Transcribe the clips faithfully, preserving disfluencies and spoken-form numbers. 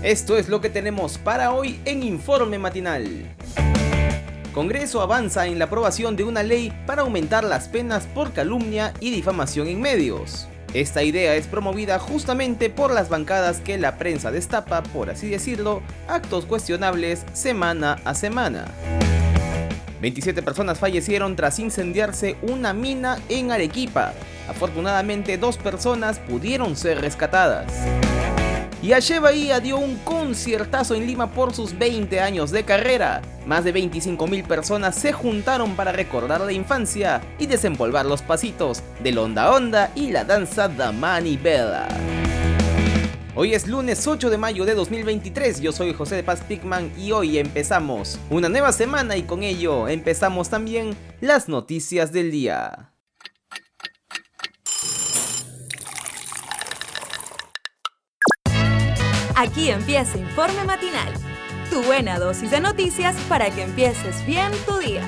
Esto es lo que tenemos para hoy en Informe Matinal. Congreso avanza en la aprobación de una ley para aumentar las penas por calumnia y difamación en medios. Esta idea es promovida justamente por las bancadas que la prensa destapa, por así decirlo, actos cuestionables semana a semana. veintisiete personas fallecieron tras incendiarse una mina en Arequipa. Afortunadamente, dos personas pudieron ser rescatadas. Y Ache Bahía dio un conciertazo en Lima por sus veinte años de carrera. Más de veinticinco mil personas se juntaron para recordar la infancia y desempolvar los pasitos del Onda Onda y la danza da manivela. Hoy es lunes ocho de mayo de dos mil veintitrés, yo soy José de Paz Pigman y hoy empezamos una nueva semana y con ello empezamos también las noticias del día. Aquí empieza Informe Matinal, tu buena dosis de noticias para que empieces bien tu día.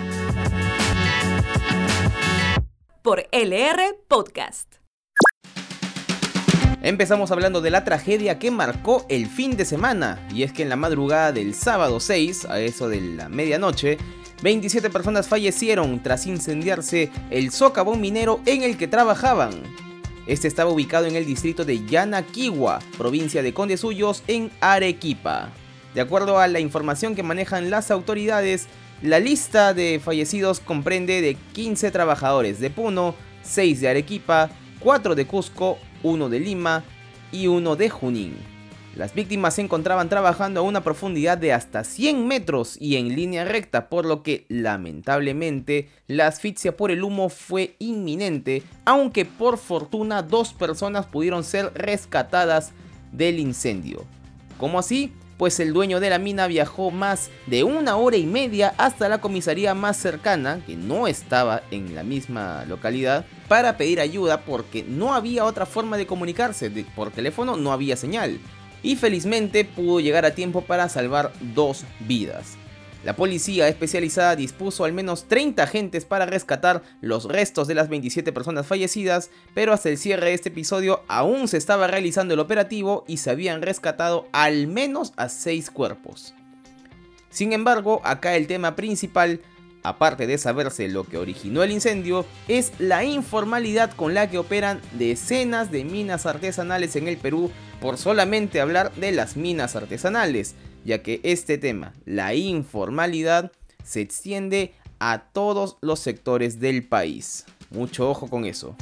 Por L R Podcast. Empezamos hablando de la tragedia que marcó el fin de semana, y es que en la madrugada del sábado seis, a eso de la medianoche, veintisiete personas fallecieron tras incendiarse el socavón minero en el que trabajaban. Este estaba ubicado en el distrito de Yanaquihua, provincia de Condesuyos, en Arequipa. De acuerdo a la información que manejan las autoridades, la lista de fallecidos comprende de quince trabajadores de Puno, seis de Arequipa, cuatro de Cusco, uno de Lima y uno de Junín. Las víctimas se encontraban trabajando a una profundidad de hasta cien metros y en línea recta, por lo que lamentablemente la asfixia por el humo fue inminente, aunque por fortuna dos personas pudieron ser rescatadas del incendio. ¿Cómo así? Pues el dueño de la mina viajó más de una hora y media hasta la comisaría más cercana, que no estaba en la misma localidad, para pedir ayuda porque no había otra forma de comunicarse, de, por teléfono no había señal. Y felizmente pudo llegar a tiempo para salvar dos vidas. La policía especializada dispuso al menos treinta agentes para rescatar los restos de las veintisiete personas fallecidas, pero hasta el cierre de este episodio aún se estaba realizando el operativo y se habían rescatado al menos a seis cuerpos. Sin embargo, acá el tema principal, aparte de saberse lo que originó el incendio, es la informalidad con la que operan decenas de minas artesanales en el Perú, por solamente hablar de las minas artesanales, ya que este tema, la informalidad, se extiende a todos los sectores del país. Mucho ojo con eso.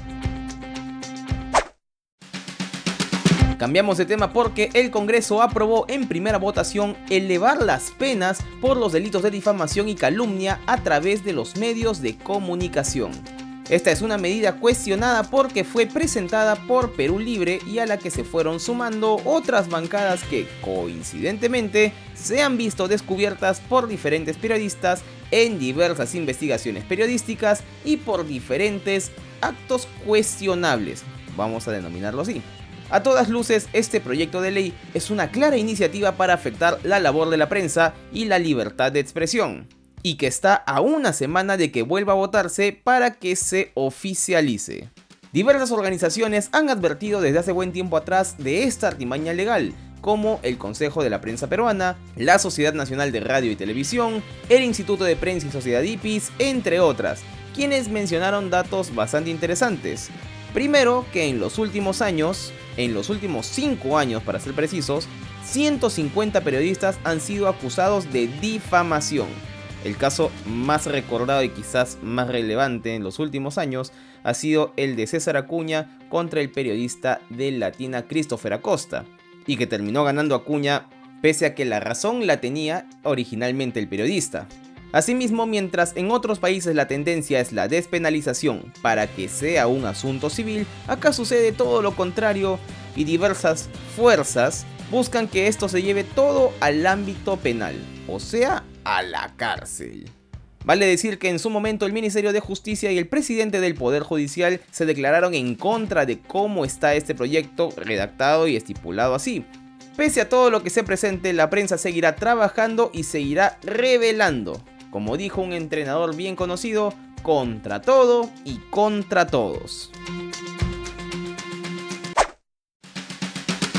Cambiamos de tema porque el Congreso aprobó en primera votación elevar las penas por los delitos de difamación y calumnia a través de los medios de comunicación. Esta es una medida cuestionada porque fue presentada por Perú Libre y a la que se fueron sumando otras bancadas que, coincidentemente, se han visto descubiertas por diferentes periodistas en diversas investigaciones periodísticas y por diferentes actos cuestionables, vamos a denominarlo así. A todas luces, este proyecto de ley es una clara iniciativa para afectar la labor de la prensa y la libertad de expresión, y que está a una semana de que vuelva a votarse para que se oficialice. Diversas organizaciones han advertido desde hace buen tiempo atrás de esta artimaña legal, como el Consejo de la Prensa Peruana, la Sociedad Nacional de Radio y Televisión, el Instituto de Prensa y Sociedad I P I S, entre otras, quienes mencionaron datos bastante interesantes. Primero, que en los últimos años, en los últimos cinco años para ser precisos, ciento cincuenta periodistas han sido acusados de difamación. El caso más recordado y quizás más relevante en los últimos años ha sido el de César Acuña contra el periodista de Latina Christopher Acosta, y que terminó ganando Acuña pese a que la razón la tenía originalmente el periodista. Asimismo, mientras en otros países la tendencia es la despenalización para que sea un asunto civil, acá sucede todo lo contrario y diversas fuerzas buscan que esto se lleve todo al ámbito penal, o sea, a la cárcel. Vale decir que en su momento el Ministerio de Justicia y el presidente del Poder Judicial se declararon en contra de cómo está este proyecto redactado y estipulado así. Pese a todo lo que se presente, la prensa seguirá trabajando y seguirá revelando, como dijo un entrenador bien conocido, contra todo y contra todos.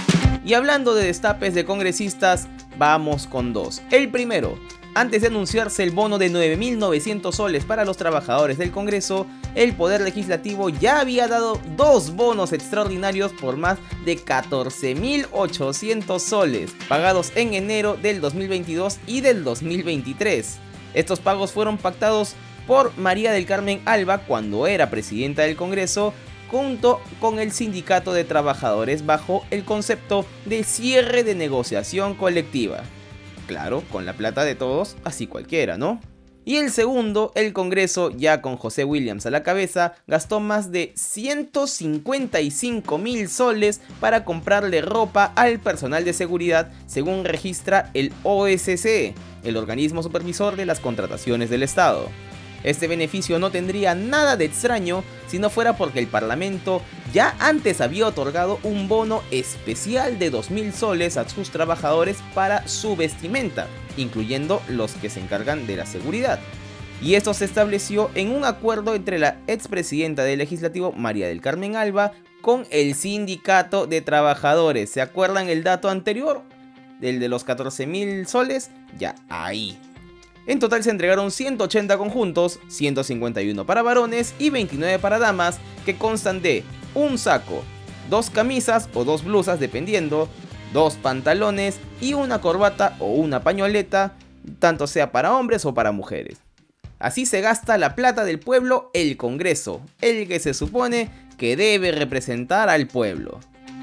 Y hablando de destapes de congresistas, vamos con dos. El primero, antes de anunciarse el bono de nueve mil novecientos soles para los trabajadores del Congreso, el Poder Legislativo ya había dado dos bonos extraordinarios por más de catorce mil ochocientos soles, pagados en enero del dos mil veintidós y del dos mil veintitrés. Estos pagos fueron pactados por María del Carmen Alba cuando era presidenta del Congreso, junto con el Sindicato de Trabajadores bajo el concepto de cierre de negociación colectiva. Claro, con la plata de todos, así cualquiera, ¿no? Y el segundo, el Congreso, ya con José Williams a la cabeza, gastó más de ciento cincuenta y cinco mil soles para comprarle ropa al personal de seguridad, según registra el O S C, el organismo supervisor de las contrataciones del Estado. Este beneficio no tendría nada de extraño si no fuera porque el Parlamento ya antes había otorgado un bono especial de dos mil soles a sus trabajadores para su vestimenta, incluyendo los que se encargan de la seguridad. Y esto se estableció en un acuerdo entre la expresidenta del Legislativo, María del Carmen Alba, con el Sindicato de Trabajadores. ¿Se acuerdan el dato anterior? Del de los catorce mil soles, ya ahí. En total se entregaron ciento ochenta conjuntos, ciento cincuenta y uno para varones y veintinueve para damas, que constan de un saco, dos camisas o dos blusas dependiendo, dos pantalones y una corbata o una pañoleta, tanto sea para hombres o para mujeres. Así se gasta la plata del pueblo el Congreso, el que se supone que debe representar al pueblo.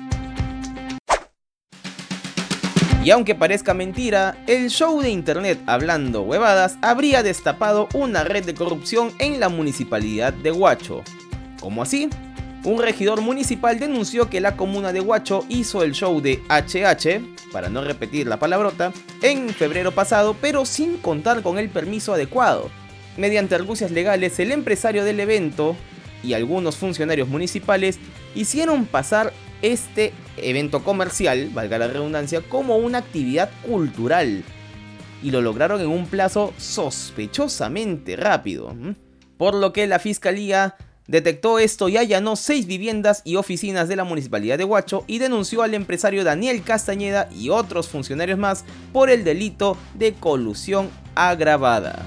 Y aunque parezca mentira, el show de internet Hablando Huevadas habría destapado una red de corrupción en la municipalidad de Huacho. ¿Cómo así? Un regidor municipal denunció que la comuna de Huacho hizo el show de H H, para no repetir la palabrota, en febrero pasado, pero sin contar con el permiso adecuado. Mediante argucias legales, el empresario del evento y algunos funcionarios municipales hicieron pasar este evento comercial, valga la redundancia, como una actividad cultural, y lo lograron en un plazo sospechosamente rápido, por lo que la fiscalía detectó esto y allanó seis viviendas y oficinas de la municipalidad de Huacho y denunció al empresario Daniel Castañeda y otros funcionarios más por el delito de colusión agravada.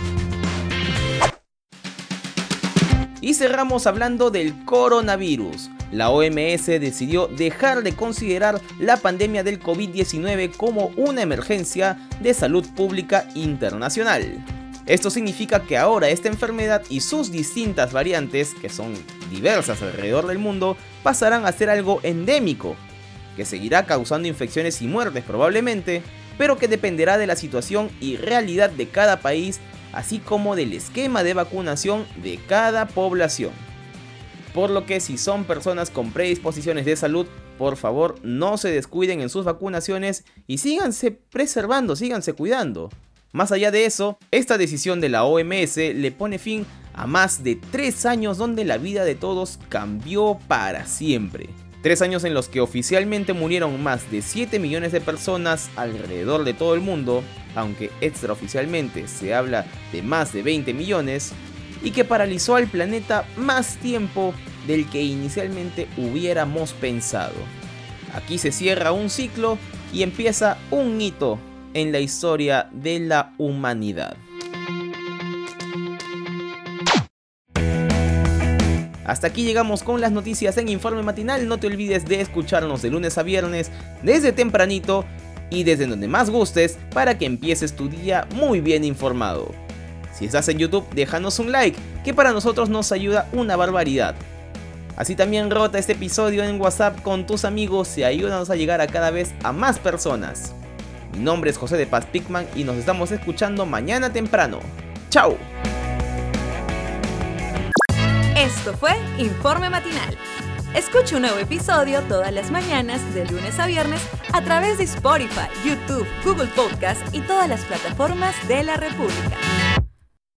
Y cerramos hablando del coronavirus. La O M S decidió dejar de considerar la pandemia del COVID diecinueve como una emergencia de salud pública internacional. Esto significa que ahora esta enfermedad y sus distintas variantes, que son diversas alrededor del mundo, pasarán a ser algo endémico, que seguirá causando infecciones y muertes probablemente, pero que dependerá de la situación y realidad de cada país, así como del esquema de vacunación de cada población. Por lo que si son personas con predisposiciones de salud, por favor no se descuiden en sus vacunaciones y síganse preservando, síganse cuidando. Más allá de eso, esta decisión de la O M S le pone fin a más de tres años donde la vida de todos cambió para siempre. Tres años en los que oficialmente murieron más de siete millones de personas alrededor de todo el mundo, aunque extraoficialmente se habla de más de veinte millones, y que paralizó al planeta más tiempo del que inicialmente hubiéramos pensado. Aquí se cierra un ciclo y empieza un hito en la historia de la humanidad. Hasta aquí llegamos con las noticias en Informe Matinal. No te olvides de escucharnos de lunes a viernes desde tempranito y desde donde más gustes para que empieces tu día muy bien informado. Si estás en YouTube, déjanos un like, que para nosotros nos ayuda una barbaridad. Así también rota este episodio en WhatsApp con tus amigos y ayúdanos a llegar a cada vez a más personas. Mi nombre es José de Paz Pickman y nos estamos escuchando mañana temprano. ¡Chao! Esto fue Informe Matinal. Escucha un nuevo episodio todas las mañanas de lunes a viernes a través de Spotify, YouTube, Google Podcast y todas las plataformas de la República.